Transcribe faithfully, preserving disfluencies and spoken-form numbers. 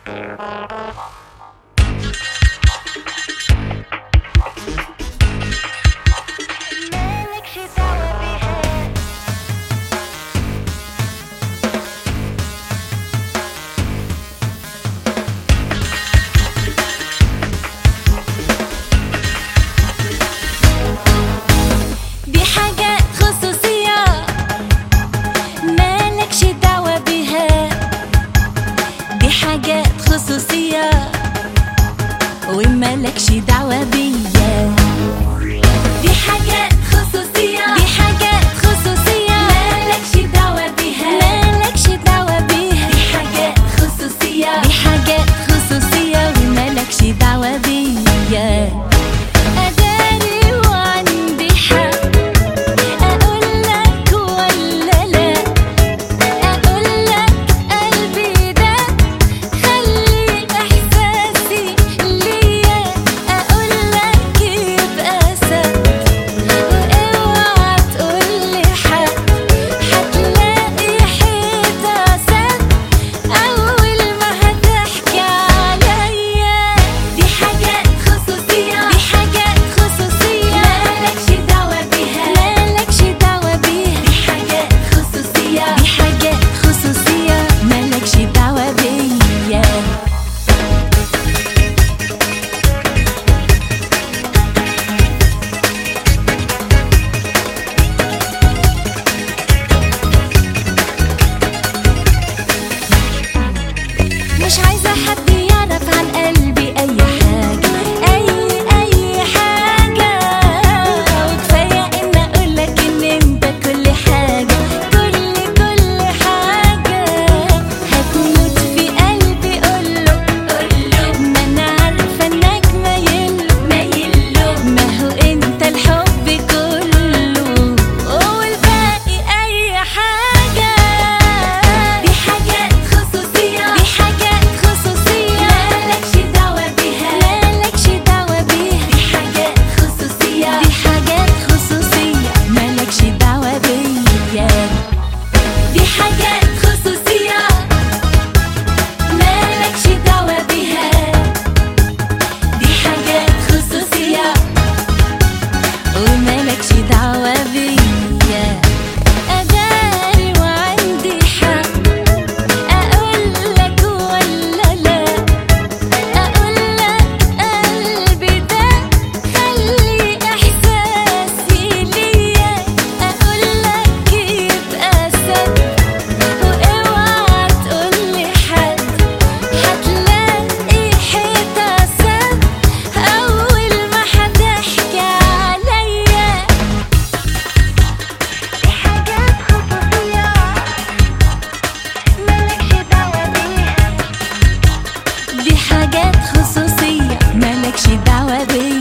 حاجات خصوصية ومالكش دعوة بيا. دي حاجات خصوصية، دي حاجات خصوصية مالكش دعوة بيها، مالكش دعوة بيها. دي حاجات خصوصية، دي حاجات خصوصية ومالكش دعوة بيا. مش عايزة حد يعرف عن قلبي أي حاجة، أي أي حاجة. وكفاية إن أقولك إن أنت كل حاجة، كل كل حاجة. هتموت في قلبي قوله قوله، ما أنا عارفة إنك مايله مايله. ما هو أنت الحب كله والباقي أي حاجة. دي حاجات خصوصية، دي حاجات ومالكش دعوة بيا. أداري وعندي حق، أقولك ولا لا، أقولك قلبي ده خلي إحساسي ليا، أقولك يبقى سد واوعى تقولي حد، هتلاقي حيطة سد أول ما هتحكي عليا. دي حاجات خصوصية مالكش دعوة بيها.